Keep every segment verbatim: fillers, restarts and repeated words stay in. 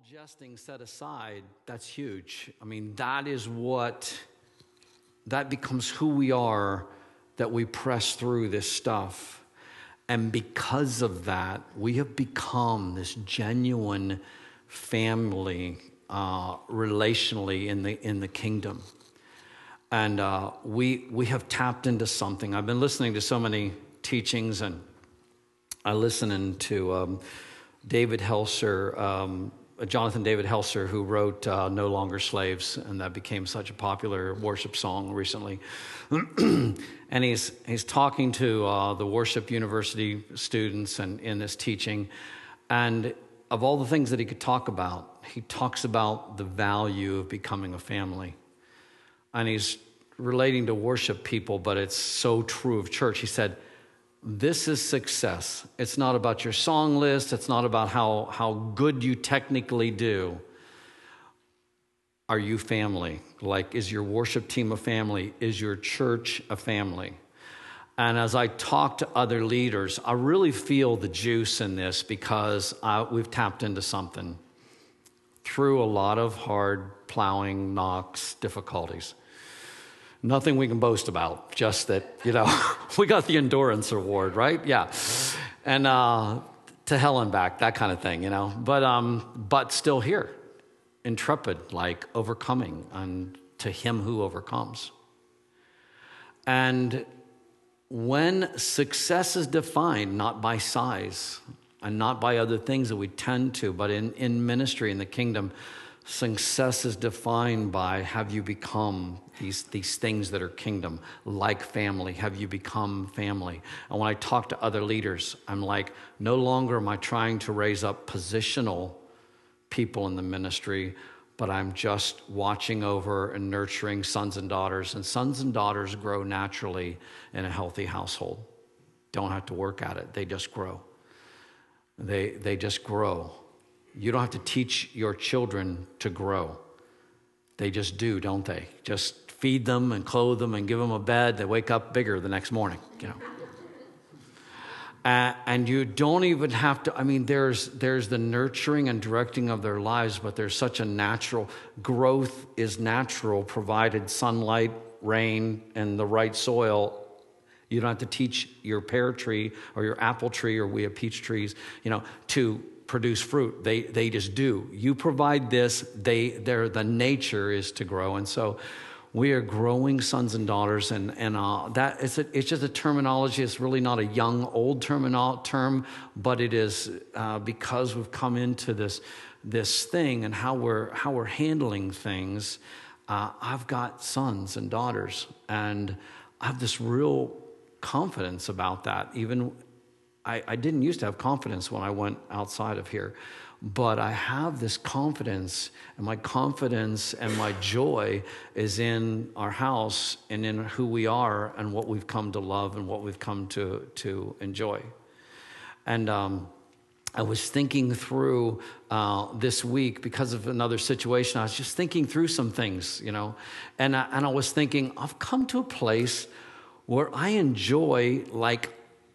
jesting set aside, that's huge. I mean, that is what, that becomes who we are, that we press through this stuff. And because of that, we have become this genuine family, uh, relationally in the in the kingdom. And uh, we we have tapped into something. I've been listening to so many teachings, and I listening to um, David Helser, um, Jonathan David Helser, who wrote uh, No Longer Slaves, and that became such a popular worship song recently. And he's he's talking to uh, the worship university students and in this teaching, and of all the things that he could talk about, he talks about the value of becoming a family. And he's relating to worship people, but it's so true of church. He said, this is success. It's not about your song list. It's not about how, how good you technically do. Are you family? Like, is your worship team a family? Is your church a family? And as I talk to other leaders, I really feel the juice in this because I, we've tapped into something through a lot of hard plowing, knocks, difficulties. Nothing we can boast about, just that, you know, we got the endurance award, right? Yeah. And uh, to hell and back, that kind of thing, you know. But um, but still here, intrepid, like overcoming, and to him who overcomes. And when success is defined not by size and not by other things that we tend to, but in, in ministry, in the kingdom, success is defined by, have you become these, these things that are kingdom, like family? Have you become family? And when I talk to other leaders, I'm like, no longer am I trying to raise up positional people in the ministry, but I'm just watching over and nurturing sons and daughters. And sons and daughters grow naturally in a healthy household. Don't have to work at it. They just grow. They, they just grow. You don't have to teach your children to grow. They just do, don't they? Just feed them and clothe them and give them a bed. They wake up bigger the next morning, you know. Uh, and you don't even have to, I mean, there's there's the nurturing and directing of their lives, but there's such a natural, growth is natural, provided sunlight, rain, and the right soil. You don't have to teach your pear tree or your apple tree, or we have peach trees, you know, to produce fruit. They they just do. You provide this, they they're the nature is to grow. And so we are growing sons and daughters, and and uh, that it's a, it's just a terminology. It's really not a young old terminal term, but it is uh, because we've come into this this thing and how we're how we're handling things. Uh, I've got sons and daughters, and I have this real confidence about that. Even I, I didn't used to have confidence when I went outside of here. But I have this confidence, and my confidence and my joy is in our house and in who we are and what we've come to love and what we've come to, to enjoy. And um, I was thinking through uh, this week, because of another situation, I was just thinking through some things, you know, and I, and I was thinking, I've come to a place where I enjoy, like,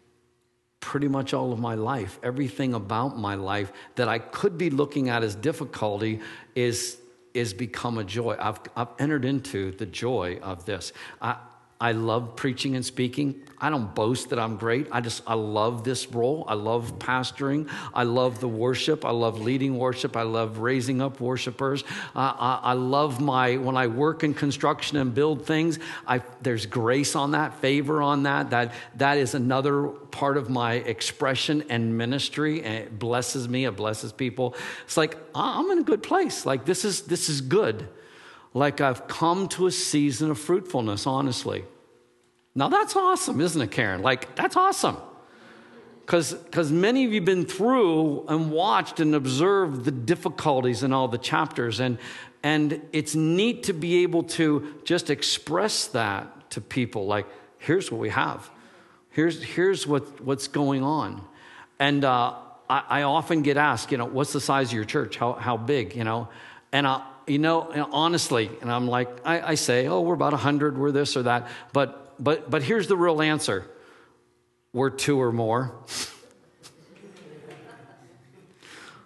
pretty much all of my life. Everything about my life that I could be looking at as difficulty is is become a joy. I've I've entered into the joy of this. I I love preaching and speaking. I don't boast that I'm great. I just I love this role. I love pastoring. I love the worship. I love leading worship. I love raising up worshipers. Uh, I, I love my when I work in construction and build things. I there's grace on that, favor on that. That that is another part of my expression and ministry, and it blesses me. It blesses people. It's like I'm in a good place. Like this is this is good. Like I've come to a season of fruitfulness, honestly. Now that's awesome, isn't it, Karen? Like, that's awesome. Because because many of you have been through and watched and observed the difficulties in all the chapters. And, and it's neat to be able to just express that to people. Like, here's what we have. Here's, here's what, what's going on. And uh, I, I often get asked, you know, what's the size of your church? How, how big, you know? And I... You know, honestly, and I'm like, I, I say, oh, we're about one hundred, we're this or that. But but but here's the real answer. We're two or more.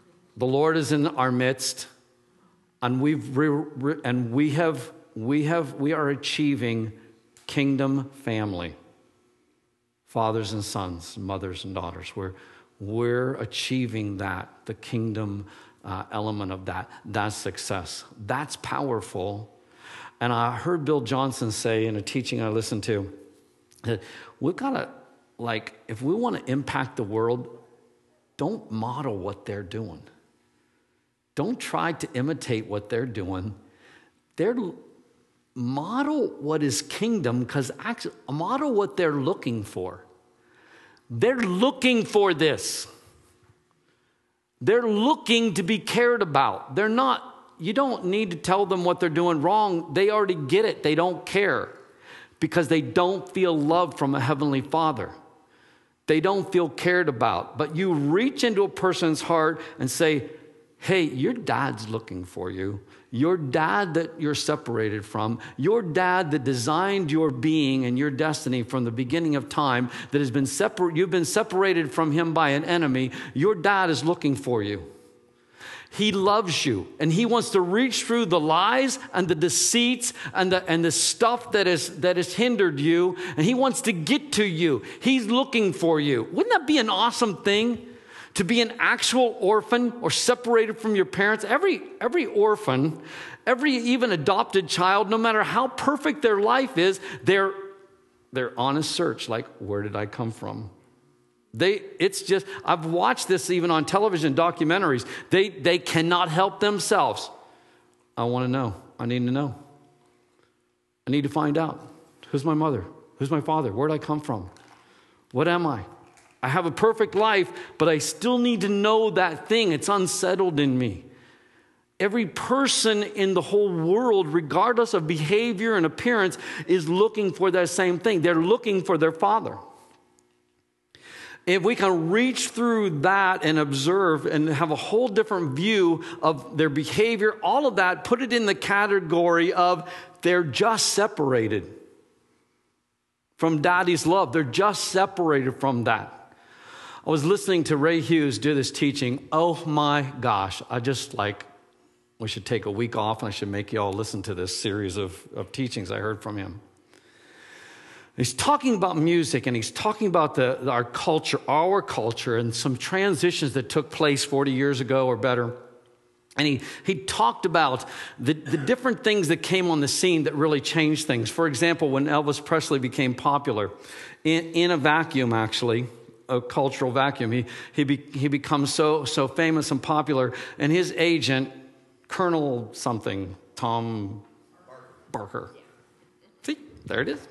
The Lord is in our midst, and we've re, re, and we have we have we are achieving kingdom family. Fathers and sons, mothers and daughters. We're we're achieving that, the kingdom uh, element of that. That's success. That's powerful. And I heard Bill Johnson say in a teaching I listened to that we've got to, like, if we want to impact the world, don't model what they're doing. Don't try to imitate what they're doing. They're model what is kingdom, because actually model what they're looking for. They're looking for this. They're looking to be cared about. They're not, you don't need to tell them what they're doing wrong. They already get it. They don't care because they don't feel love from a heavenly Father. They don't feel cared about. But you reach into a person's heart and say, hey, your dad's looking for you. Your dad that you're separated from, your dad that designed your being and your destiny from the beginning of time, that has been separate, you've been separated from him by an enemy. Your dad is looking for you. He loves you, and he wants to reach through the lies and the deceits and the and the stuff that is that has hindered you, and he wants to get to you. He's looking for you. Wouldn't that be an awesome thing? To be an actual orphan or separated from your parents. Every, every orphan, every even adopted child, no matter how perfect their life is, they're, they're on a search like, where did I come from? They, it's just, I've watched this even on television documentaries. They, they cannot help themselves. I want to know. I need to know. I need to find out. Who's my mother? Who's my father? Where did I come from? What am I? I have a perfect life, but I still need to know that thing. It's unsettled in me. Every person in the whole world, regardless of behavior and appearance, is looking for that same thing. They're looking for their Father. If we can reach through that and observe and have a whole different view of their behavior, all of that, put it in the category of they're just separated from Daddy's love. They're just separated from that. I was listening to Ray Hughes do this teaching. Oh my gosh. I just like, we should take a week off and I should make you all listen to this series of, of teachings I heard from him. He's talking about music, and he's talking about the, our culture, our culture, and some transitions that took place forty years ago or better. And he, he talked about the, the different things that came on the scene that really changed things. For example, when Elvis Presley became popular, in, in a vacuum actually, a cultural vacuum. He he be, he becomes so so famous and popular, and his agent, Colonel something, Tom Barker. See, there it is.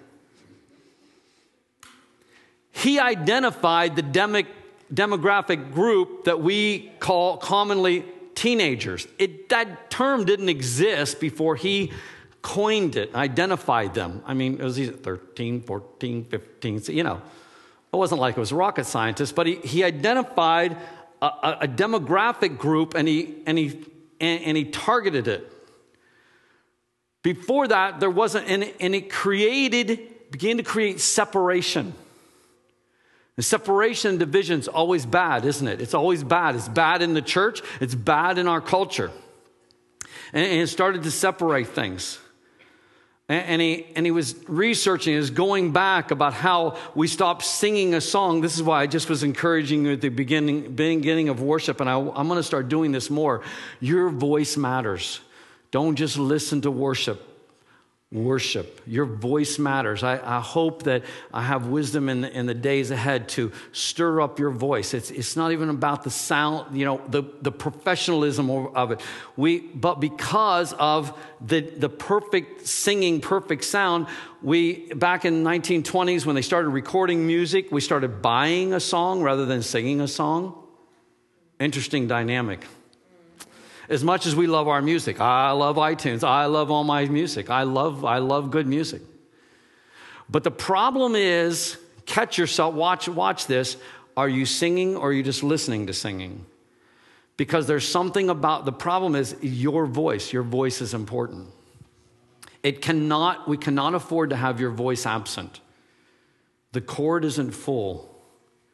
He identified the demic, demographic group that we call commonly teenagers. It, that term didn't exist before he coined it, identified them. I mean, it was thirteen, fourteen, fifteen, you know. It wasn't like it was a rocket scientist, but he, he identified a, a, a demographic group, and he and he and, and he targeted it. Before that, there wasn't, and, and it created, began to create separation. And separation and division is always bad, isn't it? It's always bad. It's bad in the church. It's bad in our culture. And, and it started to separate things. And he, and he was researching, he was going back about how we stopped singing a song. This is why I just was encouraging you at the beginning, beginning of worship, and I, I'm going to start doing this more. Your voice matters. Don't just listen to worship. Worship. Your voice matters. I, I hope that I have wisdom in the, in the days ahead to stir up your voice. It's it's not even about the sound, you know, the, the professionalism of it. We, but because of the, the perfect singing, perfect sound, we, back in the nineteen twenties, when they started recording music, we started buying a song rather than singing a song. Interesting dynamic. As much as we love our music, I love iTunes, I love all my music, I love, I love good music. But the problem is, catch yourself, watch, watch this. Are you singing or are you just listening to singing? Because there's something about, the problem is your voice, your voice is important. It cannot, we cannot afford to have your voice absent. The cord isn't full.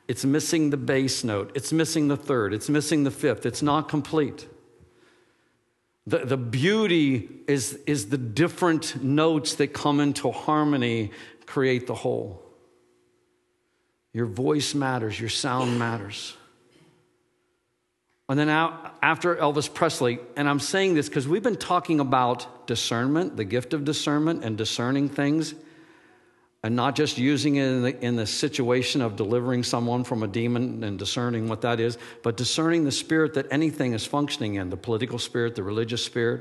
It's missing the bass note. It's missing the third. It's missing the fifth. It's not complete. The, the beauty is, is the different notes that come into harmony create the whole. Your voice matters. Your sound matters. And then out, after Elvis Presley, and I'm saying this because we've been talking about discernment, the gift of discernment and discerning things, and not just using it in the, in the situation of delivering someone from a demon and discerning what that is, but discerning the spirit that anything is functioning in, the political spirit, the religious spirit.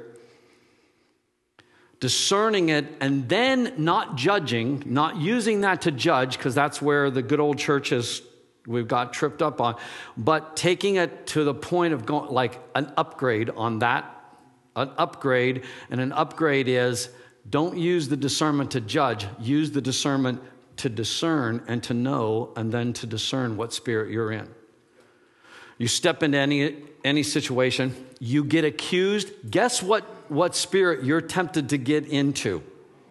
Discerning it and then not judging, not using that to judge, because that's where the good old church is, we've got tripped up on, but taking it to the point of going like an upgrade on that, an upgrade, and an upgrade is don't use the discernment to judge, use the discernment to discern and to know, and then to discern what spirit you're in. You step into any any situation, you get accused, guess what, what spirit you're tempted to get into?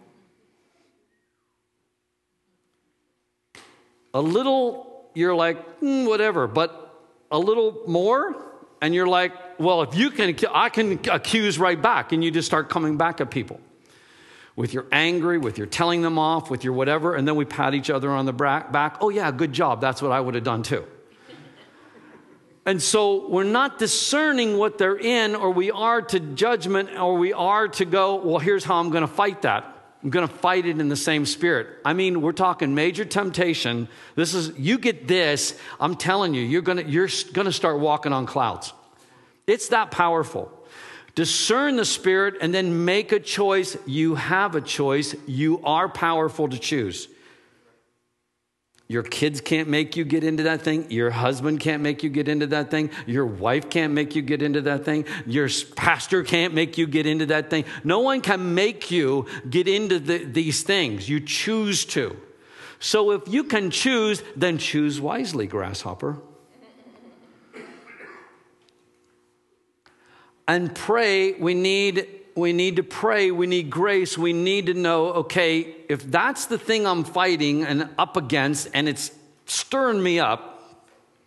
A little, you're like, mm, whatever, but a little more, and you're like, well, if you can, I can accuse right back, and you just start coming back at people. With your angry, with your telling them off, with your whatever, and then we pat each other on the back. Oh yeah, good job, that's what I would have done too. And so we're not discerning what they're in, or we are to judgment, or we are to go, well, here's how I'm going to fight that. I'm going to fight it in the same spirit. I mean, we're talking major temptation. This is, you get this, I'm telling you, you're going to, you're going to start walking on clouds. It's that powerful. Discern the spirit and then make a choice. You have a choice. You are powerful to choose. Your kids can't make you get into that thing. Your husband can't make you get into that thing. Your wife can't make you get into that thing. Your pastor can't make you get into that thing. No one can make you get into the, these things. You choose to. So if you can choose, then choose wisely, grasshopper. And pray, we need, we need to pray, we need grace, we need to know, okay, if that's the thing I'm fighting and up against and it's stirring me up,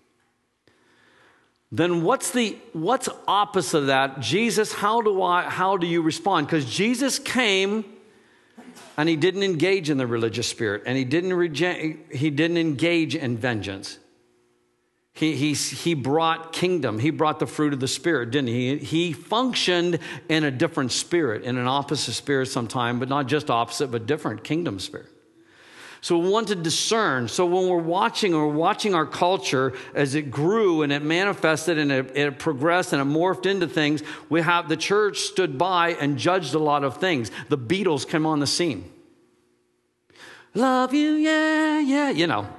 then what's the what's opposite of that? Jesus, how do I how do you respond? Because Jesus came and he didn't engage in the religious spirit, and he didn't reject, he didn't engage in vengeance. He, he, he brought kingdom. He brought the fruit of the Spirit, didn't he? He functioned in a different spirit, in an opposite spirit sometime, but not just opposite, but different kingdom spirit. So we want to discern. So when we're watching, or we're watching our culture as it grew and it manifested and it, it progressed and it morphed into things, we have the church stood by and judged a lot of things. The Beatles came on the scene. Love you, yeah, yeah, you know.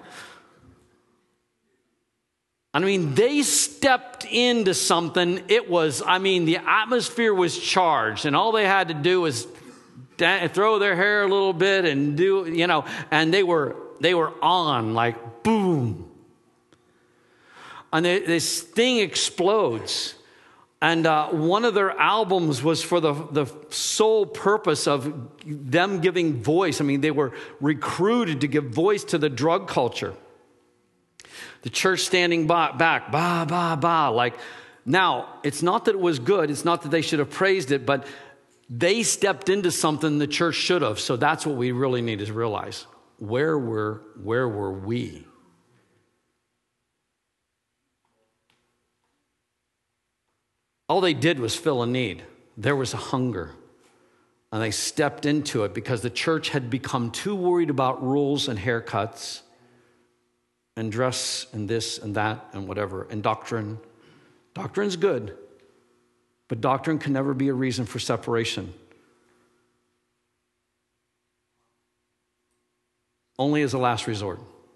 I mean, they stepped into something. It was, I mean, the atmosphere was charged, and all they had to do was da- throw their hair a little bit and do, you know, and they were they were on, like, boom. And they, this thing explodes. And uh, one of their albums was for the, the sole purpose of them giving voice. I mean, they were recruited to give voice to the drug culture. The church standing back, bah, bah, bah, like, now, it's not that it was good. It's not that they should have praised it, but they stepped into something the church should have. So that's what we really need to realize. Where were, where were we? All they did was fill a need. There was a hunger. And they stepped into it because the church had become too worried about rules and haircuts and dress and this and that and whatever, and doctrine. Doctrine's good, but doctrine can never be a reason for separation. Only as a last resort.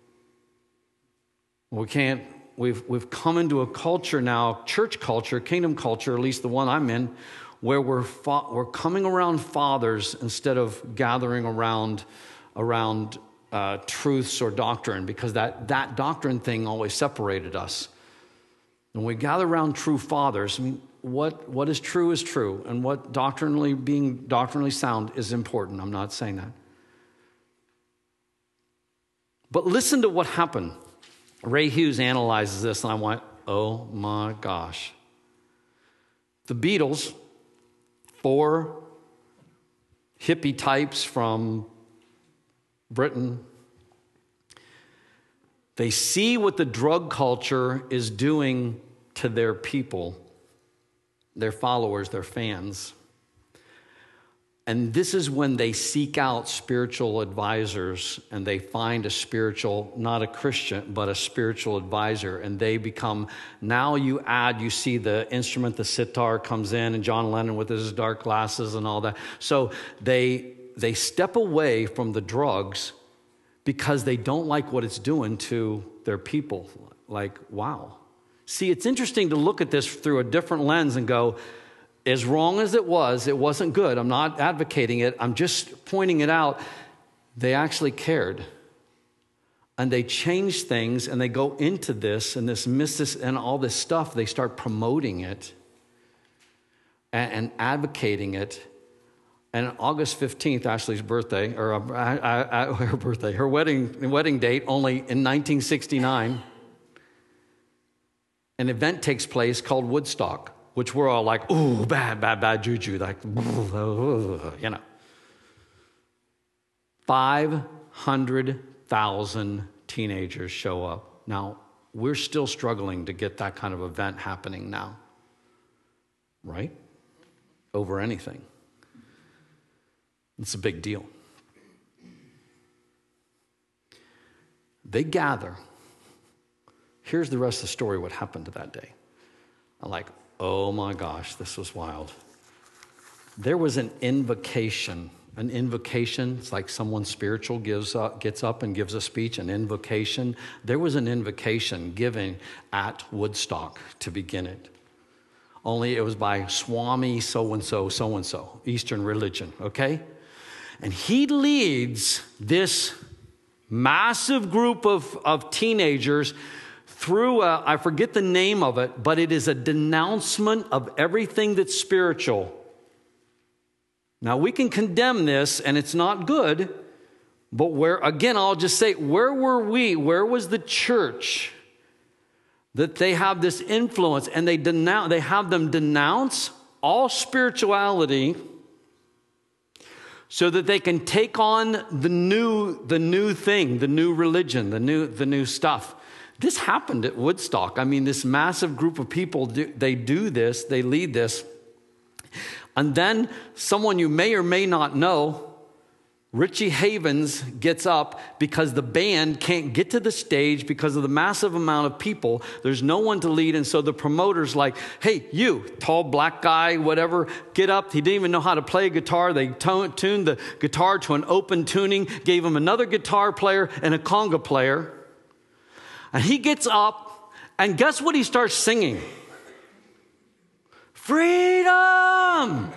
We can't, we've, we've come into a culture now, church culture, kingdom culture, at least the one I'm in, where we're, fa- we're coming around fathers instead of gathering around, around Uh, truths or doctrine, because that, that doctrine thing always separated us. When we gather around true fathers, I mean, what, what is true is true, and what doctrinally, being doctrinally sound is important. I'm not saying that. But listen to what happened. Ray Hughes analyzes this, and I went, oh my gosh. The Beatles, four hippie types from Britain, they see what the drug culture is doing to their people, their followers, their fans. And this is when they seek out spiritual advisors, and they find a spiritual, not a Christian, but a spiritual advisor. And they become, now you add, you see the instrument, the sitar comes in, and John Lennon with his dark glasses and all that. So they they step away from the drugs because they don't like what it's doing to their people. Like, wow. See, it's interesting to look at this through a different lens and go, as wrong as it was, it wasn't good. I'm not advocating it. I'm just pointing it out. They actually cared. And they changed things, and they go into this and this mystic and all this stuff. They start promoting it and, and advocating it. And August fifteenth, Ashley's birthday, or uh, I, I, her birthday, her wedding, wedding date, only in nineteen sixty-nine, an event takes place called Woodstock, which we're all like, ooh, bad, bad, bad juju, like, you know. five hundred thousand teenagers show up. Now, we're still struggling to get that kind of event happening now, right? Over anything. It's a big deal. They gather. Here's the rest of the story, what happened to that day. I'm like, oh my gosh, this was wild. There was an invocation. An invocation, it's like someone spiritual gives up, gets up and gives a speech, an invocation. There was an invocation given at Woodstock to begin it. Only it was by Swami so-and-so, so-and-so, Eastern religion, okay? And he leads this massive group of, of teenagers through, a, I forget the name of it, but it is a denouncement of everything that's spiritual. Now, we can condemn this, and it's not good, but where, again, I'll just say, where were we? Where was the church that they have this influence, and they denounce, they have them denounce all spirituality so that they can take on the new, the new thing, the new religion, the new, the new stuff. This happened at Woodstock. I mean, this massive group of people, do, they do this, they lead this. And then someone you may or may not know, Richie Havens, gets up because the band can't get to the stage because of the massive amount of people. There's no one to lead. And so the promoter's like, hey, you, tall black guy, whatever, get up. He didn't even know how to play guitar. They t- tuned the guitar to an open tuning, gave him another guitar player and a conga player. And he gets up, and guess what he starts singing? Freedom!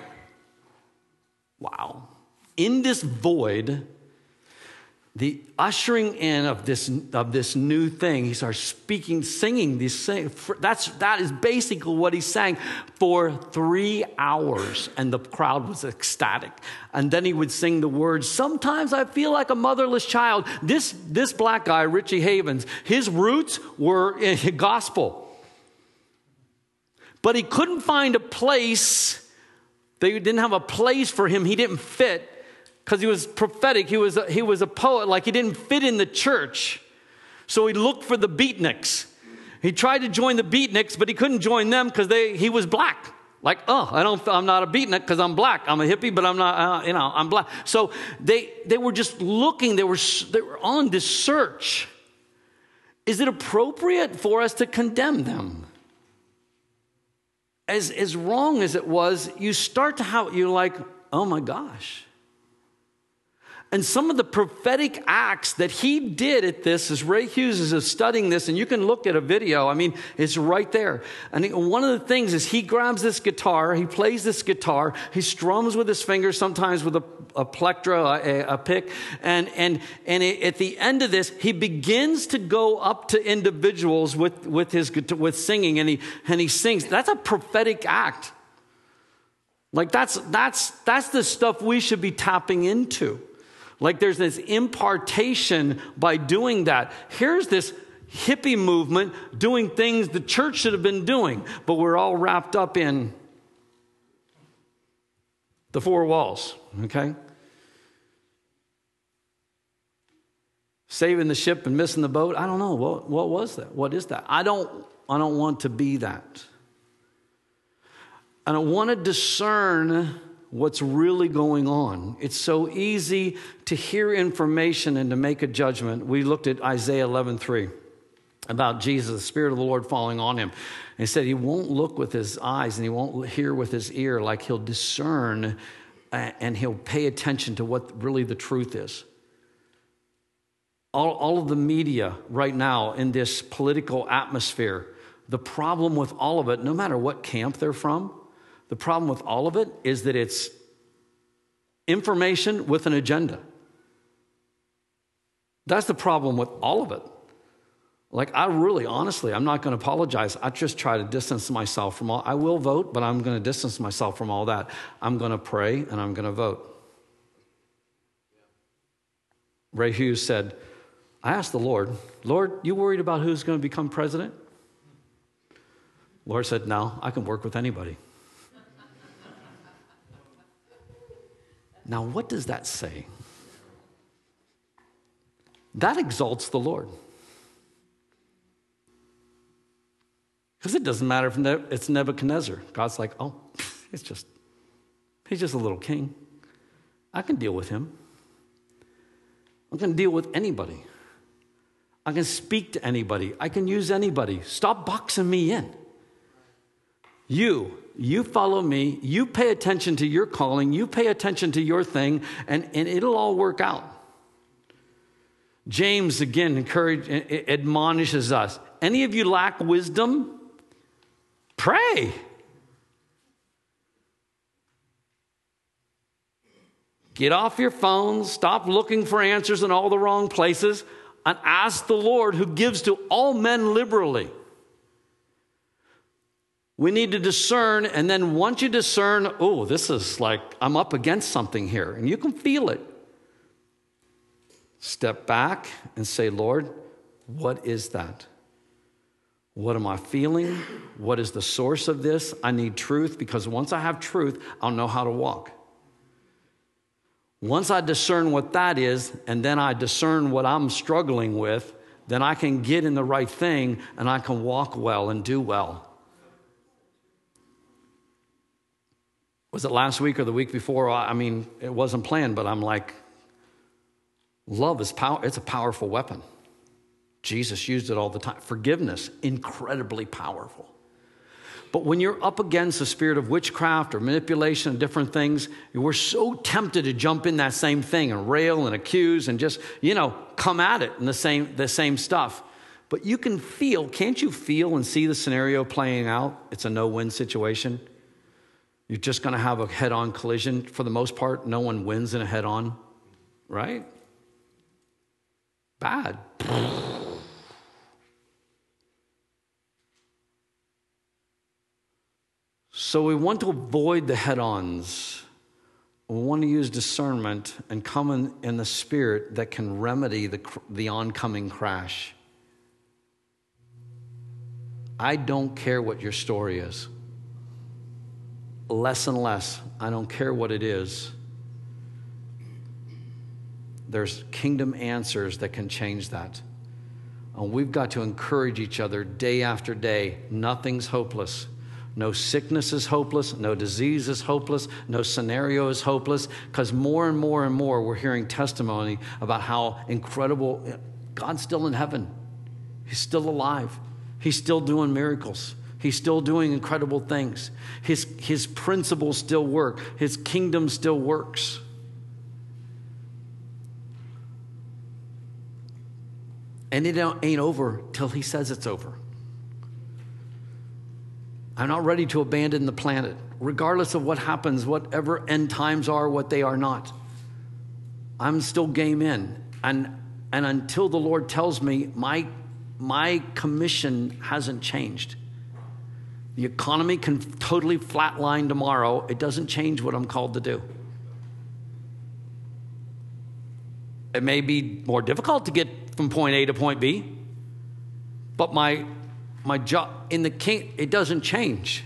Wow. In this void, the ushering in of this of this new thing, he starts speaking, singing these things. That's that is basically what he sang for three hours, and the crowd was ecstatic. And then he would sing the words, "Sometimes I feel like a motherless child." This this black guy, Richie Havens, his roots were in gospel, but he couldn't find a place. They didn't have a place for him. He didn't fit. Because he was prophetic, he was, a, he was a poet, like he didn't fit in the church. So he looked for the beatniks. He tried to join the beatniks, but he couldn't join them because they he was black. Like, oh, I don't, I'm not a beatnik because I'm black. I'm a hippie, but I'm not, uh, you know, I'm black. So they they were just looking. They were they were on this search. Is it appropriate for us to condemn them? As as wrong as it was, you start to have you're like, oh my gosh. And some of the prophetic acts that he did at this, as Ray Hughes is studying this, and you can look at a video, I mean, it's right there. And he, one of the things is he grabs this guitar, he plays this guitar, he strums with his fingers, sometimes with a, a plectra, a, a pick, and and and it, at the end of this, he begins to go up to individuals with with his with singing, and he and he sings. That's a prophetic act. Like that's that's that's the stuff we should be tapping into. Like there's this impartation by doing that. Here's this hippie movement doing things the church should have been doing, but we're all wrapped up in the four walls, okay? Saving the ship and missing the boat. I don't know. What, what was that? What is that? I don't, I don't want to be that. I don't want to discern what's really going on. It's so easy to hear information and to make a judgment. We looked at Isaiah eleven three about Jesus, the Spirit of the Lord falling on him. And he said he won't look with his eyes and he won't hear with his ear, like he'll discern and he'll pay attention to what really the truth is. All, all of the media right now in this political atmosphere, the problem with all of it, no matter what camp they're from, the problem with all of it is that it's information with an agenda. That's the problem with all of it. Like, I really, honestly, I'm not going to apologize. I just try to distance myself from all. I will vote, but I'm going to distance myself from all that. I'm going to pray and I'm going to vote. Ray Hughes said, I asked the Lord, Lord, you worried about who's going to become president? Lord said, no, I can work with anybody. Now, what does that say? That exalts the Lord. Because it doesn't matter if it's Nebuchadnezzar. God's like, oh, it's just, he's just a little king. I can deal with him. I can deal with anybody. I can speak to anybody. I can use anybody. Stop boxing me in. You, you follow me. You pay attention to your calling. You pay attention to your thing, and, and it'll all work out. James, again, encourage, admonishes us. Any of you lack wisdom? Pray. Get off your phones. Stop looking for answers in all the wrong places. And ask the Lord, who gives to all men liberally. We need to discern, and then once you discern, oh, this is like, I'm up against something here, and you can feel it. Step back and say, Lord, what is that? What am I feeling? What is the source of this? I need truth, because once I have truth, I'll know how to walk. Once I discern what that is, and then I discern what I'm struggling with, then I can get in the right thing, and I can walk well and do well. Was it last week or the week before? I mean, it wasn't planned, but I'm like, love is power. It's a powerful weapon. Jesus used it all the time. Forgiveness, incredibly powerful. But when you're up against a spirit of witchcraft or manipulation and different things, we're so tempted to jump in that same thing and rail and accuse and just, you know, come at it in the same, the same stuff. But you can feel, can't you feel and see the scenario playing out? It's a no-win situation. You're just going to have a head-on collision. For the most part, no one wins in a head-on, right? Bad. So we want to avoid the head-ons. We want to use discernment and come in, in the spirit that can remedy the, the oncoming crash. I don't care what your story is. Less and less. I don't care what it is. There's kingdom answers that can change that. And we've got to encourage each other day after day. Nothing's hopeless. No sickness is hopeless. No disease is hopeless. No scenario is hopeless. Because more and more and more we're hearing testimony about how incredible God's still in heaven. He's still alive. He's still doing miracles. He's still doing incredible things. His, his principles still work. His kingdom still works. And it ain't over till he says it's over. I'm not ready to abandon the planet, regardless of what happens, whatever end times are, what they are not. I'm still game in. And, and until the Lord tells me, my, my commission hasn't changed. The economy can totally flatline tomorrow. It doesn't change what I'm called to do. It may be more difficult to get from point A to point B. But my my job in the king, it doesn't change.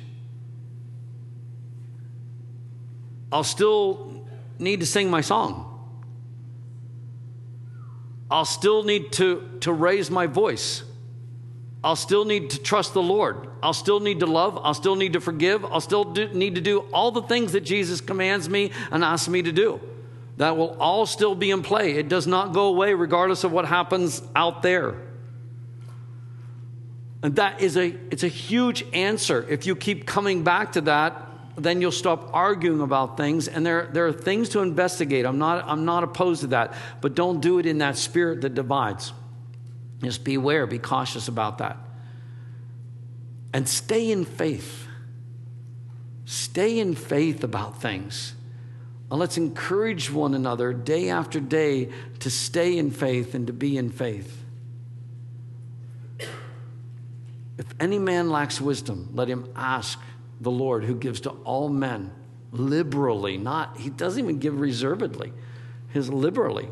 I'll still need to sing my song. I'll still need to, to raise my voice. I'll still need to trust the Lord. I'll still need to love. I'll still need to forgive. I'll still do, need to do all the things that Jesus commands me and asks me to do. That will all still be in play. It does not go away regardless of what happens out there. And that is a, it's a huge answer. If you keep coming back to that, then you'll stop arguing about things. And there, there are things to investigate. I'm not, I'm not opposed to that. But don't do it in that spirit that divides. Just beware, be cautious about that. And stay in faith. Stay in faith about things. And let's encourage one another day after day to stay in faith and to be in faith. If any man lacks wisdom, let him ask the Lord, who gives to all men liberally. Not, he doesn't even give reservedly. His liberally.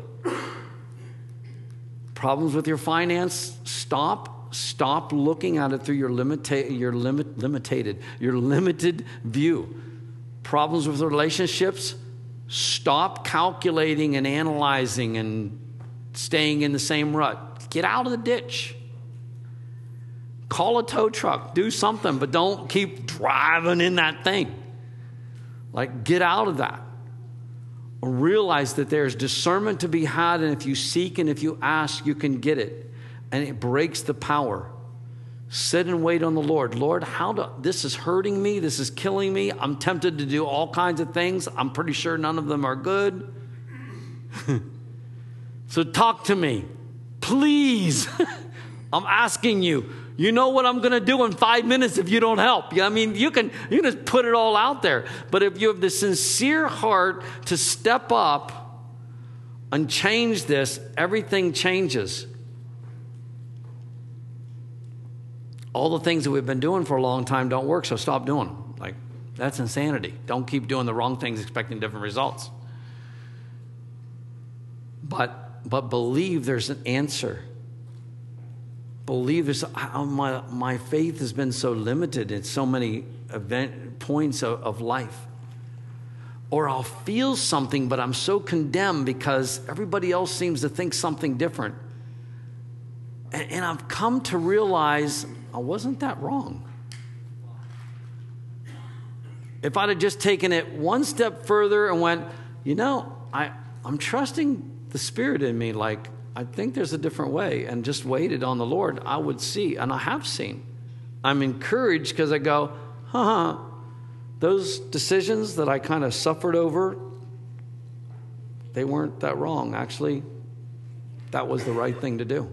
Problems with your finance, stop. Stop looking at it through your limita- your limit, limited, your limited view. Problems with relationships, stop calculating and analyzing and staying in the same rut. Get out of the ditch. Call a tow truck. Do something, but don't keep driving in that thing. Like, get out of that. Realize that there's discernment to be had, and if you seek and if you ask, you can get it. And it breaks the power. Sit and wait on the Lord. Lord, how do, this is hurting me. This is killing me. I'm tempted to do all kinds of things. I'm pretty sure none of them are good. So talk to me. Please. I'm asking you. You know what I'm going to do in five minutes if you don't help. I mean, you can, you can just put it all out there. But if you have the sincere heart to step up and change this, everything changes. All the things that we've been doing for a long time don't work, so stop doing them. Like, that's insanity. Don't keep doing the wrong things expecting different results. But, but believe there's an answer. Believe there's, my, my faith has been so limited in so many event points of, of life. Or I'll feel something, but I'm so condemned because everybody else seems to think something different. And, and I've come to realize I wasn't that wrong. If I'd have just taken it one step further and went, you know, I, I'm trusting the Spirit in me, like, I think there's a different way, and just waited on the Lord, I would see, and I have seen. I'm encouraged because I go, huh, those decisions that I kind of suffered over, they weren't that wrong. Actually, that was the right thing to do.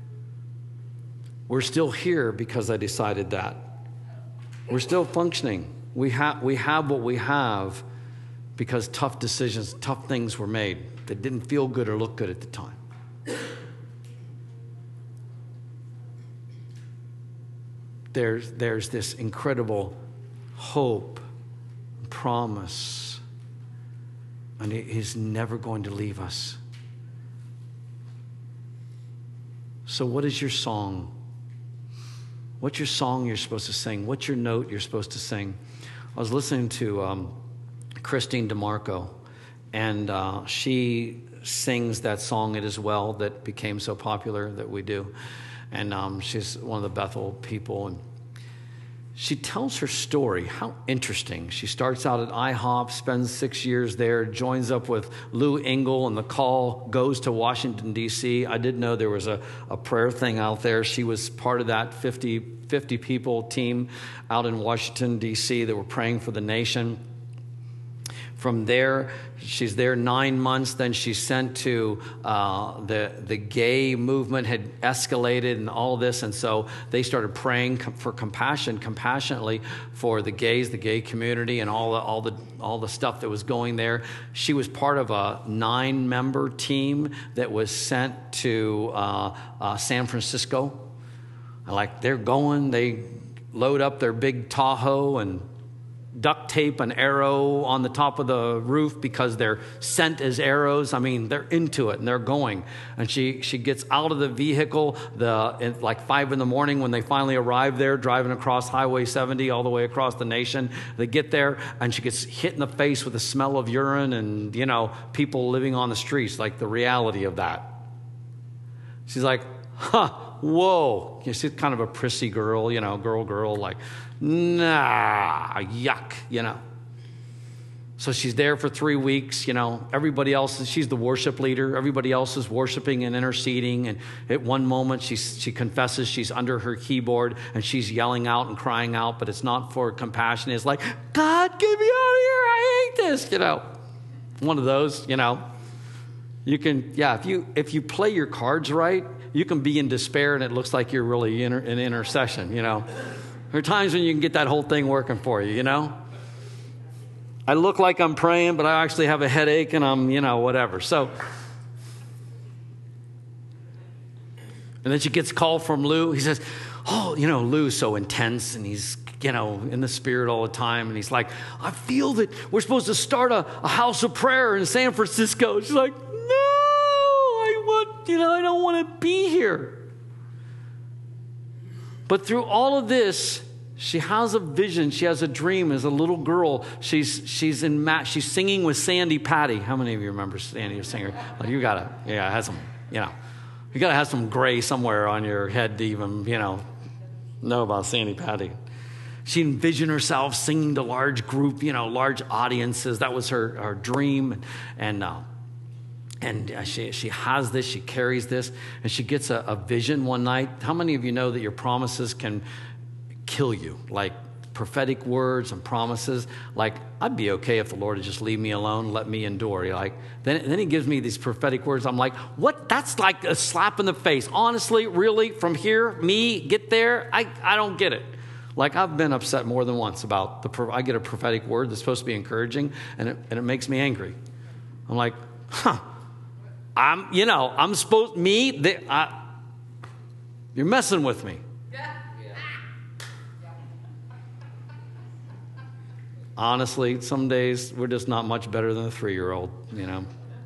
We're still here because I decided that. We're still functioning. We have we have what we have because tough decisions, tough things were made that didn't feel good or look good at the time. There's, there's this incredible hope, promise, and it is never going to leave us. So what is your song? What's your song you're supposed to sing? What's your note you're supposed to sing? I was listening to um, Christine DeMarco, and uh, she sings that song, It Is Well, that became so popular that we do. And um, she's one of the Bethel people. And she tells her story. How interesting. She starts out at I hop, spends six years there, joins up with Lou Engle, and the call goes to Washington, D C I did know there was a, a prayer thing out there. She was part of that fifty, fifty people team out in Washington, D C that were praying for the nation. From there, she's there nine months. Then she's sent to uh, the the gay movement had escalated and all this, and so they started praying for compassion, compassionately for the gays, the gay community, and all the all the all the stuff that was going there. She was part of a nine-member team that was sent to uh, uh, San Francisco. Like, they're going, they load up their big Tahoe and duct tape an arrow on the top of the roof because they're sent as arrows. I mean, they're into it and they're going. And she, she gets out of the vehicle the at like five in the morning when they finally arrive there, driving across Highway seventy all the way across the nation. They get there and she gets hit in the face with the smell of urine and, you know, people living on the streets, like the reality of that. She's like, huh, whoa. She's kind of a prissy girl, you know, girl, girl, like, nah, yuck, you know. So she's there for three weeks, you know. Everybody else, she's the worship leader. Everybody else is worshiping and interceding. And at one moment, she, she confesses she's under her keyboard and she's yelling out and crying out, but it's not for compassion. It's like, God, get me out of here. I hate this, you know. One of those, you know. You can, yeah, if you if you play your cards right, you can be in despair and it looks like you're really in an intercession, you know. There are times when you can get that whole thing working for you, you know. I look like I'm praying, but I actually have a headache and I'm, you know, whatever. So, and then she gets a call from Lou. He says, oh, you know, Lou's so intense and he's, you know, in the spirit all the time. And he's like, I feel that we're supposed to start a, a house of prayer in San Francisco. She's like, no, I want, you know, I don't want to be here. But through all of this, she has a vision. She has a dream. As a little girl, she's she's in ma- she's singing with Sandy Patty. How many of you remember Sandy, a singer? Well, you gotta, yeah, have some, you know, you gotta have some gray somewhere on your head to even, you know, know about Sandy Patty. She envisioned herself singing to large group, you know, large audiences. That was her her dream, and. Uh, And she she has this, she carries this, and she gets a, a vision one night. How many of you know that your promises can kill you? Like prophetic words and promises. Like, I'd be okay if the Lord would just leave me alone, let me endure. You're like, then, then he gives me these prophetic words. I'm like, what? That's like a slap in the face. Honestly, really, from here, me, get there? I, I don't get it. Like, I've been upset more than once about, the. I get a prophetic word that's supposed to be encouraging, and it, and it makes me angry. I'm like, huh. I'm, you know, I'm supposed, me, they, I, you're messing with me. Honestly, some days we're just not much better than a three-year-old, you know.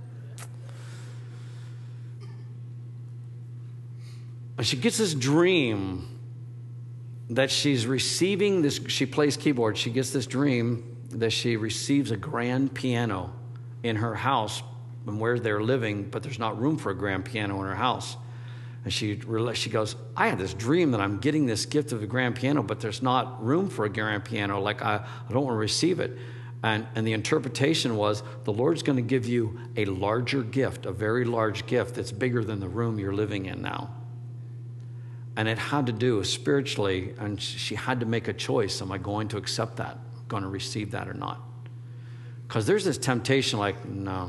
But she gets this dream that she's receiving this, she plays keyboard, she gets this dream that she receives a grand piano in her house and where they're living, but there's not room for a grand piano in her house. And she she goes, I had this dream that I'm getting this gift of a grand piano, but there's not room for a grand piano. Like, I, I don't want to receive it. And, and the interpretation was, the Lord's going to give you a larger gift, a very large gift that's bigger than the room you're living in now. And it had to do spiritually, and she had to make a choice. Am I going to accept that? Going to receive that or not? Because there's this temptation like, no.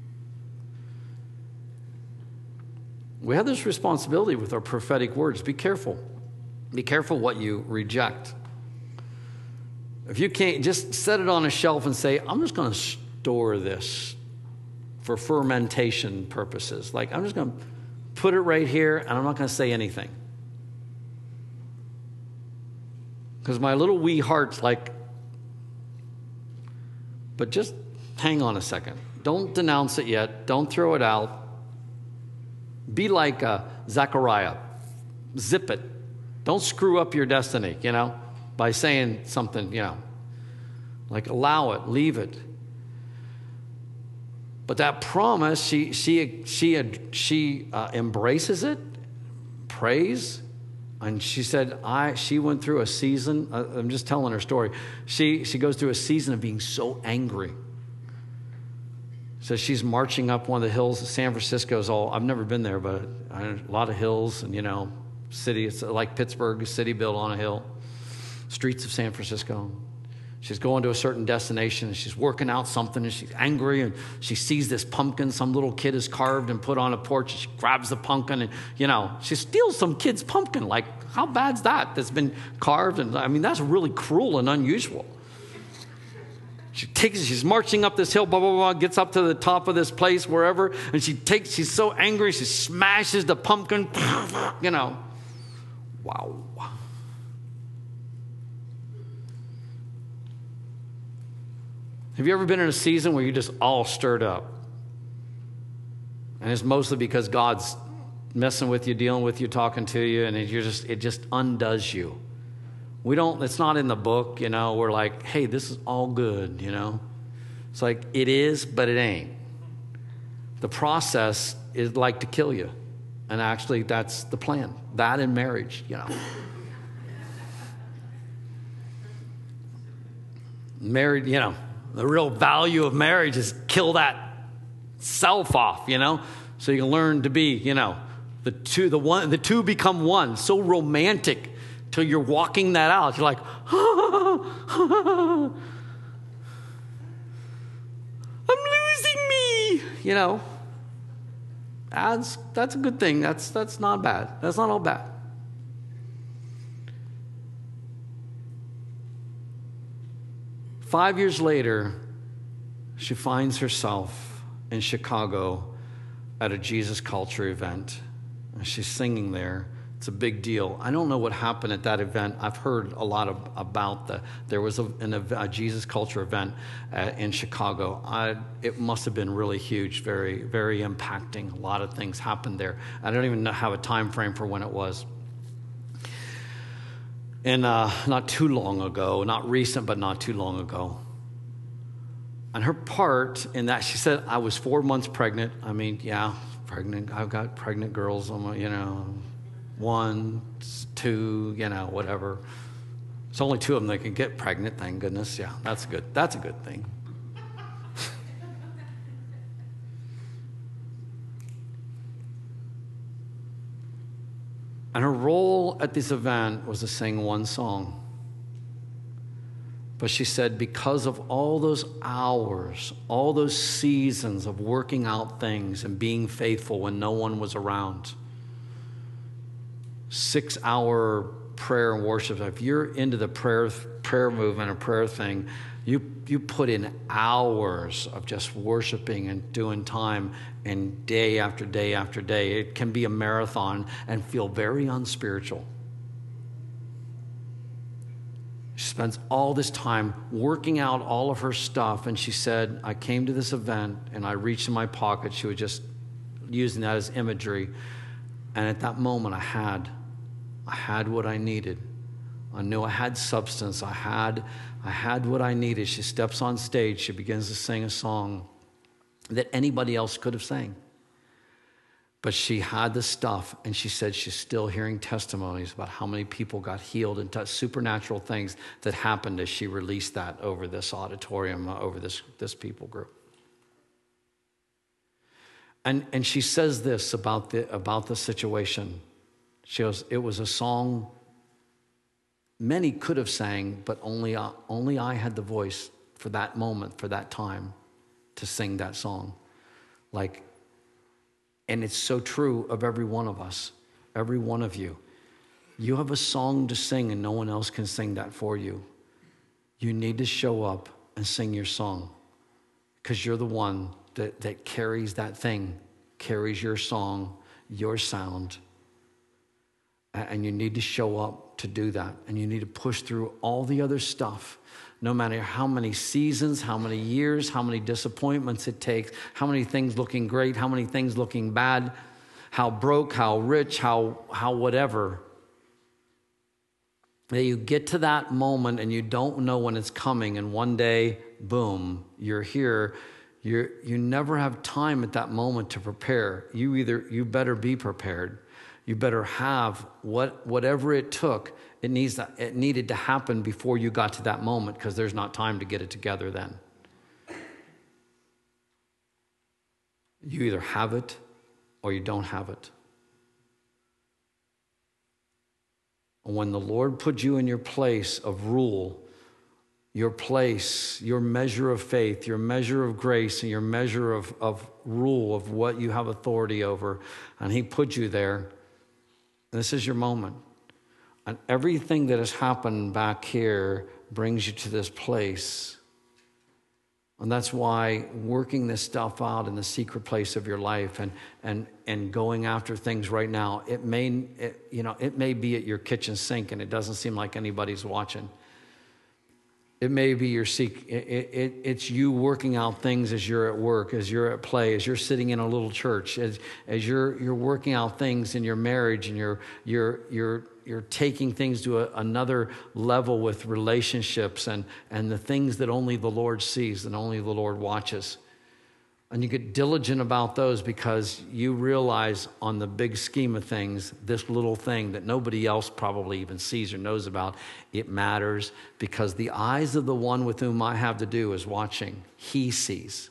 We have this responsibility with our prophetic words. Be careful. Be careful what you reject. If you can't, just set it on a shelf and say, I'm just going to store this for fermentation purposes. Like, I'm just going to put it right here, and I'm not going to say anything. Because my little wee heart's like, but just hang on a second. Don't denounce it yet. Don't throw it out. Be like uh, Zechariah. Zip it. Don't screw up your destiny, you know, by saying something, you know. Like, allow it. Leave it. But that promise, she she she she uh, embraces it, prays, and she said, I. She went through a season. Uh, I'm just telling her story. She she goes through a season of being so angry. So she's marching up one of the hills. San Francisco's all, I've never been there, but a lot of hills and, you know, city. It's like Pittsburgh, a city built on a hill. Streets of San Francisco. She's going to a certain destination and she's working out something and she's angry and she sees this pumpkin some little kid has carved and put on a porch and she grabs the pumpkin and, you know, she steals some kid's pumpkin. Like, how bad's that? That's been carved. And I mean, that's really cruel and unusual. She takes, she's marching up this hill, blah, blah, blah, gets up to the top of this place, wherever, and she takes, she's so angry, she smashes the pumpkin, you know. Wow. Have you ever been in a season where you're just all stirred up? And it's mostly because God's messing with you, dealing with you, talking to you, and you're just it just undoes you. We don't, it's not in the book, you know, we're like, hey, this is all good, you know. It's like, it is, but it ain't. The process is like to kill you. And actually, that's the plan. That in marriage, you know. Married, you know, the real value of marriage is kill that self off, you know. So you can learn to be, you know, the two, the one, the two become one. So romantic till you're walking that out. You're like, I'm losing me, you know. That's, that's a good thing. That's, that's not bad. That's not all bad. Five years later, she finds herself in Chicago at a Jesus Culture event. And she's singing there. It's a big deal. I don't know what happened at that event. I've heard a lot of, about the, there was a, an, a Jesus Culture event uh, in Chicago. I, it must have been really huge, very, very impacting. A lot of things happened there. I don't even know, have a time frame for when it was. And uh, not too long ago, not recent, but not too long ago. And her part in that, she said, I was four months pregnant. I mean, yeah, pregnant. I've got pregnant girls, on my, you know, one, two, you know, whatever. It's only two of them that can get pregnant, thank goodness. Yeah, that's good. That's a good thing. And her role at this event was to sing one song. But she said, because of all those hours, all those seasons of working out things and being faithful when no one was around, six-hour prayer and worship. If you're into the prayer prayer movement or prayer thing, you you put in hours of just worshiping and doing time, and day after day after day. It can be a marathon and feel very unspiritual. She spends all this time working out all of her stuff, and she said, I came to this event and I reached in my pocket. She was just using that as imagery. And at that moment I had I had what I needed. I knew I had substance. I had, I had what I needed. She steps on stage. She begins to sing a song that anybody else could have sang. But she had the stuff, and she said she's still hearing testimonies about how many people got healed and touched, supernatural things that happened as she released that over this auditorium, uh, over this, this people group. And, and she says this about the, about the situation. She goes, it was a song many could have sang, but only, uh, only I had the voice for that moment, for that time, to sing that song. Like, and it's so true of every one of us, every one of you. You have a song to sing and no one else can sing that for you. You need to show up and sing your song, because you're the one that, that carries that thing, carries your song, your sound. And you need to show up to do that. And you need to push through all the other stuff, no matter how many seasons, how many years, how many disappointments it takes, how many things looking great, how many things looking bad, how broke, how rich, how, how whatever. That you get to that moment and you don't know when it's coming, and one day, boom, you're here. You're, you never have time at that moment to prepare. You either, you better be prepared. You better have what whatever it took. It needs to, it needed to happen before you got to that moment, because there's not time to get it together then. You either have it or you don't have it. When the Lord put you in your place of rule, your place, your measure of faith, your measure of grace, and your measure of, of rule of what you have authority over, and he put you there, this is your moment. And everything that has happened back here brings you to this place. And that's why working this stuff out in the secret place of your life and and and going after things right now, it may it, you know, it may be at your kitchen sink and it doesn't seem like anybody's watching. It may be your seek. It, it, it's you working out things as you're at work, as you're at play, as you're sitting in a little church, as as you're you're working out things in your marriage, and you're you're you're you're taking things to a, another level with relationships and and the things that only the Lord sees and only the Lord watches. And you get diligent about those because you realize on the big scheme of things, this little thing that nobody else probably even sees or knows about, it matters because the eyes of the one with whom I have to do is watching. He sees.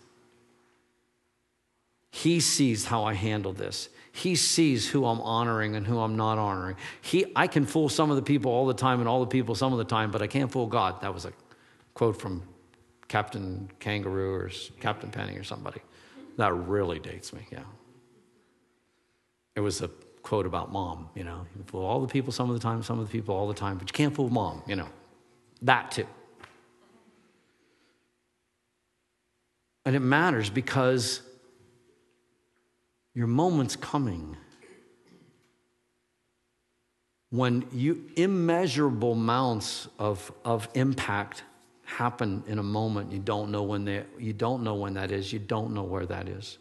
He sees how I handle this. He sees who I'm honoring and who I'm not honoring. He, I can fool some of the people all the time and all the people some of the time, but I can't fool God. That was a quote from Captain Kangaroo or Captain Penny or somebody. That really dates me, yeah. It was a quote about mom, you know. You fool all the people some of the time, some of the people all the time, but you can't fool mom, you know. That too. And it matters because your moment's coming when you immeasurable amounts of, of impact happen in a moment. You don't know when they, you don't know when that is. You don't know where that is.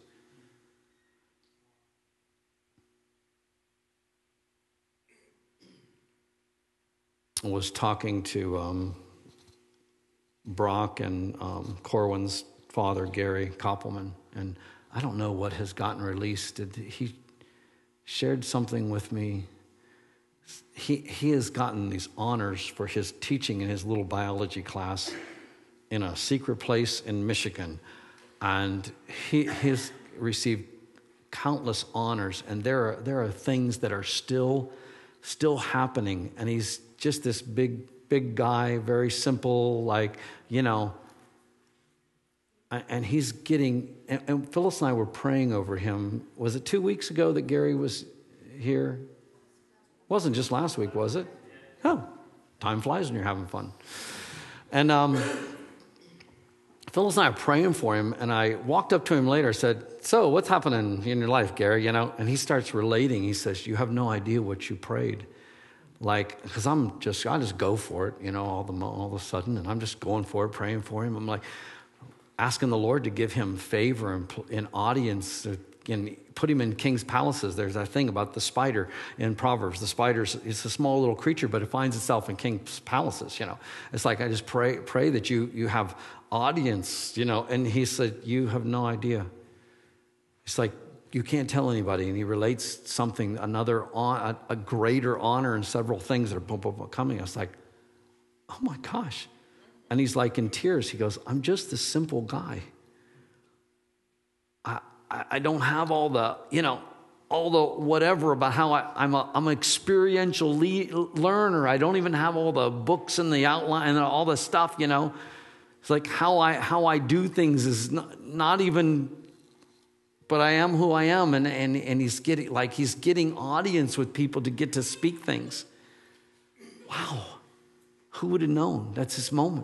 I was talking to um, Brock and um, Corwin's father, Gary Koppelman, and I don't know what has gotten released. He shared something with me. He he has gotten these honors for his teaching in his little biology class in a secret place in Michigan. And he has received countless honors. And there are there are things that are still still happening. And he's just this big, big guy, very simple, like, you know. And he's getting, and, and Phyllis and I were praying over him. Was it two weeks ago that Gary was here? Wasn't just last week, was it? Oh, time flies when you're having fun. And um, Phyllis and I are praying for him, and I walked up to him later and said, so what's happening in your life, Gary? You know, and he starts relating. He says, you have no idea what you prayed. Like, because I'm just, I just go for it, you know, all, the, all of a sudden, and I'm just going for it, praying for him. I'm like, asking the Lord to give him favor in, in audience, and put him in king's palaces. There's that thing about the spider in Proverbs. The spider is a small little creature, but it finds itself in king's palaces, you know. It's like, I just pray pray that you you have audience, you know. And he said, you have no idea. It's like, you can't tell anybody. And he relates something, another, a, a greater honor and several things that are coming. I was like, oh my gosh. And he's like in tears. He goes, I'm just a simple guy. I, I, I don't have all the, you know, all the whatever about how I, I'm a, I'm an experiential le- learner. I don't even have all the books and the outline and all the stuff, you know. It's like how I how I do things is not, not even, but I am who I am. And, and, and he's getting, like he's getting audience with people to get to speak things. Wow. Who would have known? That's his moment.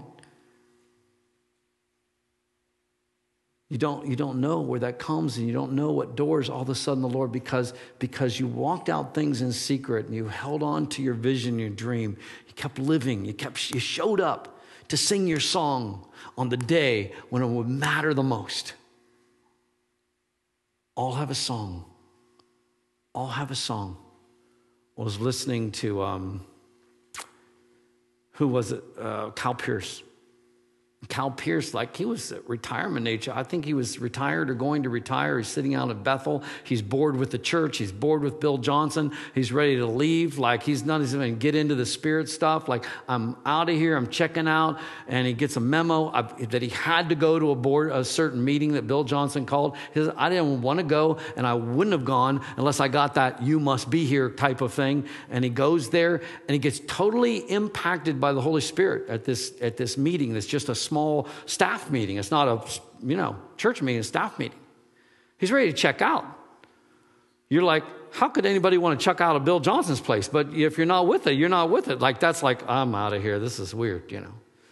You don't, you don't know where that comes, and you don't know what doors all of a sudden the Lord, because, because you walked out things in secret and you held on to your vision, your dream. You kept living. You kept, you showed up to sing your song on the day when it would matter the most. All have a song. All have a song. I was listening to, um, who was it? Uh, Cal Pierce. Cal Pierce, like he was at retirement age. I think he was retired or going to retire. He's sitting out at Bethel. He's bored with the church. He's bored with Bill Johnson. He's ready to leave. Like he's not even get into the spirit stuff. Like, I'm out of here. I'm checking out. And he gets a memo of, that he had to go to a board, a certain meeting that Bill Johnson called. He says, I didn't want to go, and I wouldn't have gone unless I got that "you must be here" type of thing. And he goes there, and he gets totally impacted by the Holy Spirit at this at this meeting. That's just a small small staff meeting. It's not a, you know, church meeting, it's a staff meeting. He's ready to check out. You're like, how could anybody want to check out of Bill Johnson's place? But if you're not with it, you're not with it. Like, that's like, I'm out of here. This is weird, you know.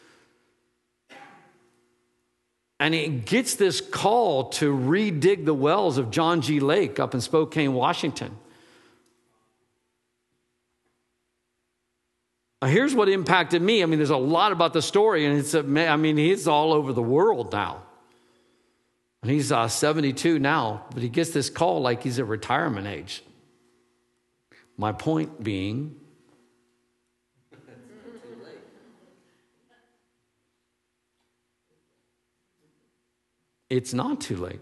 And he gets this call to redig the wells of John G. Lake up in Spokane, Washington. Here's what impacted me. I mean, there's a lot about the story, and it's, a, I mean, he's all over the world now. And he's uh, seventy-two now, but he gets this call like he's at retirement age. My point being, it's not too late.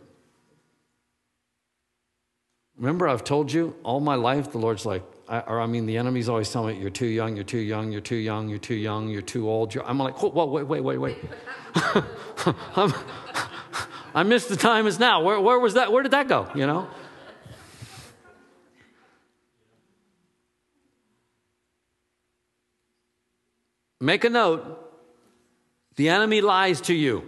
Remember, I've told you all my life, the Lord's like, I, or I mean, the enemy's always telling me, you're too young, you're too young, you're too young, you're too young, you're too old. You're, I'm like, whoa, whoa, wait, wait, wait, wait. I missed the time is now. Where, where was that? Where did that go? You know? Make a note. The enemy lies to you.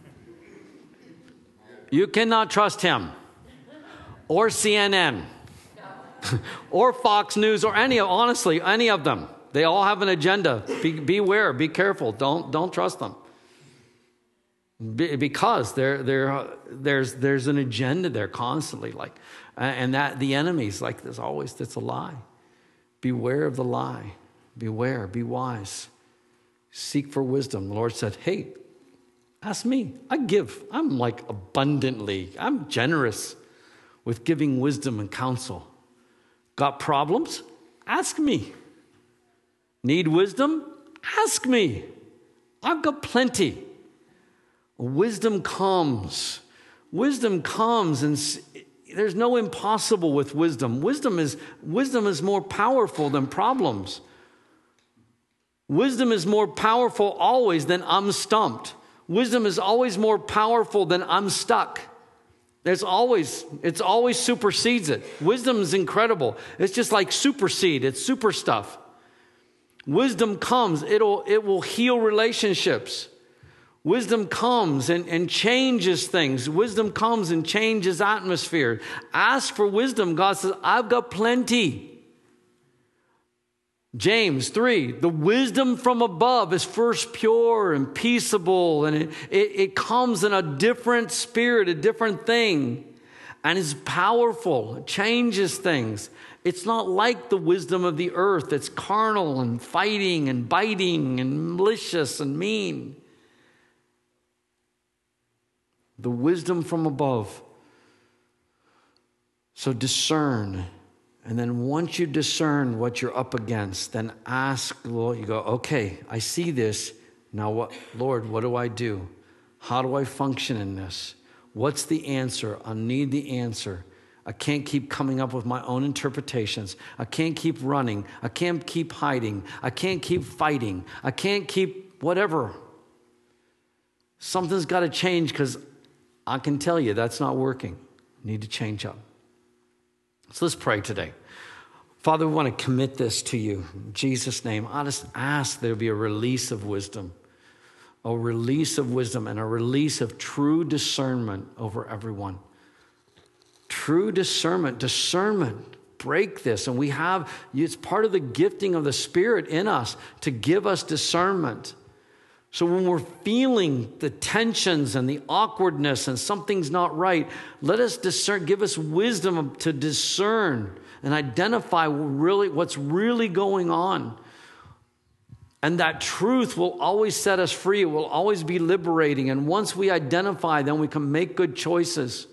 You cannot trust him. Or C N N. Or Fox News, or any of, honestly, any of them. They all have an agenda. Be, beware, be careful. Don't, don't trust them. Be, because there, there, there's, there's an agenda there constantly. Like, and that the enemy's like, there's always, that's a lie. Beware of the lie. Beware, be wise. Seek for wisdom. The Lord said, hey, ask me. I give. I'm like abundantly, I'm generous with giving wisdom and counsel. Got problems? Ask me. Need wisdom? Ask me. I've got plenty. Wisdom comes. Wisdom comes, and there's no impossible with wisdom. Wisdom is, wisdom is more powerful than problems. Wisdom is more powerful always than I'm stumped. Wisdom is always more powerful than I'm stuck. There's always, it's always supersedes it. Wisdom is incredible. It's just like supersede. It's super stuff. Wisdom comes. It'll, it will heal relationships. Wisdom comes and, and changes things. Wisdom comes and changes atmosphere. Ask for wisdom. God says, I've got plenty. James three, the wisdom from above is first pure and peaceable, and it, it, it comes in a different spirit, a different thing, and is powerful. It changes things. It's not like the wisdom of the earth that's carnal and fighting and biting and malicious and mean. The wisdom from above. So discern. And then once you discern what you're up against, then ask the Lord. You go, okay, I see this. Now, what, Lord, what do I do? How do I function in this? What's the answer? I need the answer. I can't keep coming up with my own interpretations. I can't keep running. I can't keep hiding. I can't keep fighting. I can't keep whatever. Something's got to change, because I can tell you that's not working. You need to change up. So let's pray today. Father, we want to commit this to you. In Jesus' name, I just ask there be a release of wisdom, a release of wisdom and a release of true discernment over everyone. True discernment, discernment. Break this. And we have, it's part of the gifting of the Spirit in us to give us discernment. So when we're feeling the tensions and the awkwardness and something's not right, let us discern, give us wisdom to discern and identify really what's really going on. And that truth will always set us free. It will always be liberating. And once we identify, then we can make good choices.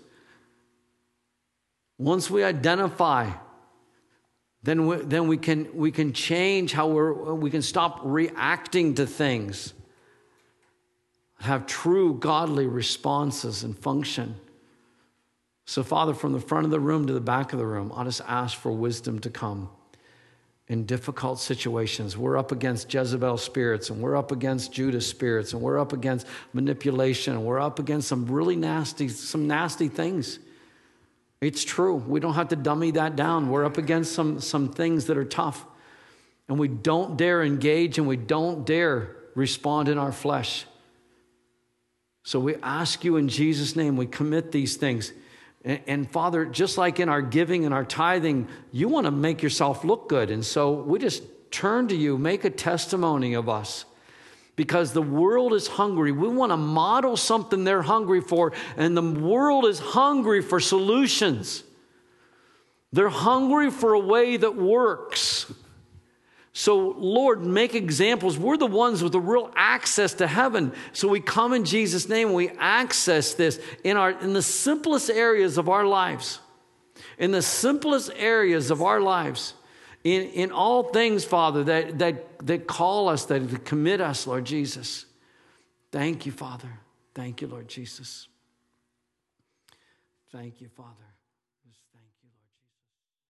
Once we identify, then we, then we can we can change how we're we can stop reacting to things. Have true godly responses and function. So, Father, from the front of the room to the back of the room, I just ask for wisdom to come in difficult situations. We're up against Jezebel spirits, and we're up against Judas spirits, and we're up against manipulation, and we're up against some really nasty, some nasty things. It's true. We don't have to dummy that down. We're up against some, some things that are tough, and we don't dare engage, and we don't dare respond in our flesh. So we ask you in Jesus' name, we commit these things. And, and Father, just like in our giving and our tithing, you want to make yourself look good. And so we just turn to you, make a testimony of us. Because the world is hungry. We want to model something they're hungry for. And the world is hungry for solutions. They're hungry for a way that works. So, Lord, make examples. We're the ones with the real access to heaven. So we come in Jesus' name and we access this in our in the simplest areas of our lives. In the simplest areas of our lives. In, in all things, Father, that, that, that call us, that commit us, Lord Jesus. Thank you, Father. Thank you, Lord Jesus. Thank you, Father.